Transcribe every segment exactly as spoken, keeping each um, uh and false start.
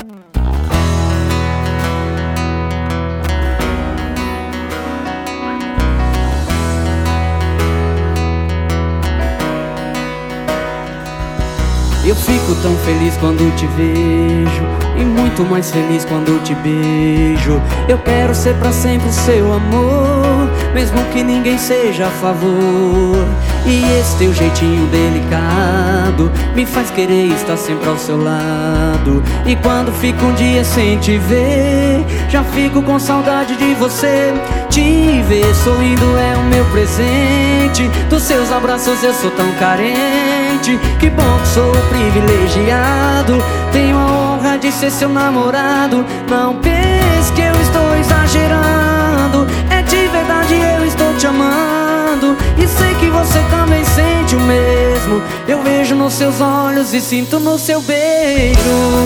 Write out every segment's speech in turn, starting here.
Eu fico tão feliz quando te vejo, e muito mais feliz quando te beijo. Eu quero ser pra sempre o seu amor, mesmo que ninguém seja a favor. E esse teu jeitinho delicado me faz querer estar sempre ao seu lado. E quando fico um dia sem te ver, já fico com saudade de você. Te ver sorrindo é o meu presente, dos seus abraços eu sou tão carente. Que bom que sou privilegiado, tenho a honra de ser seu namorado. Não pense que eu estou exagerando, é de verdade, eu estou te amando. E sei que você também sente o mesmo, eu vejo nos seus olhos e sinto no seu beijo.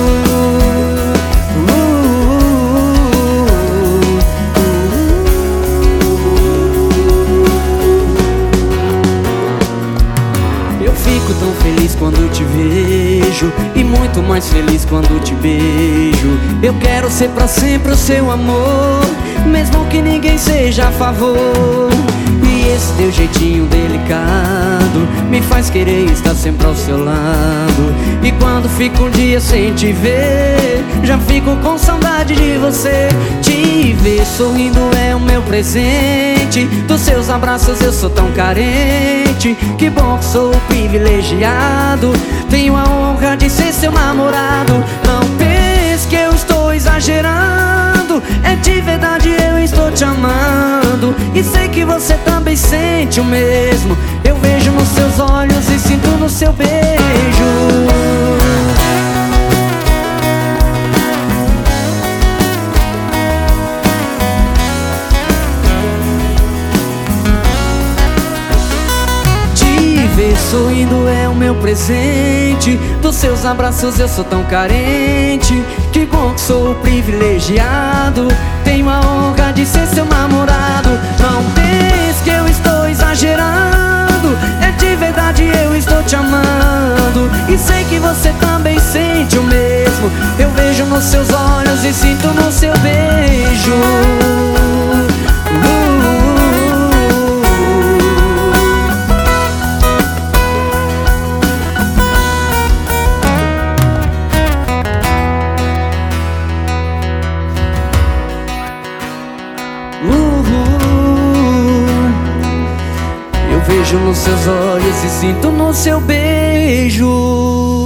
Fico tão feliz quando te vejo, e muito mais feliz quando te beijo. Eu quero ser pra sempre o seu amor, mesmo que ninguém seja a favor. E esse teu jeitinho delicado me faz querer estar sempre ao seu lado. E quando fico um dia sem te ver, já fico com saudade de você. Te ver sorrindo é o meu presente, dos seus abraços eu sou tão carente. Que bom que sou privilegiado, tenho a honra de ser seu namorado. Não pense que eu estou exagerando, é de verdade, eu estou te amando. E sei que você também sente o mesmo, eu vejo nos seus olhos e sinto no seu beijo. Ver sorrindo é o meu presente, dos seus abraços eu sou tão carente. Que bom que sou privilegiado, tenho a honra de ser seu namorado. Não pense que eu estou exagerando, é de verdade, eu estou te amando. E sei que você também sente o mesmo, eu vejo nos seus olhos e sinto no seu beijo. Uhul. Eu vejo nos seus olhos e sinto no seu beijo.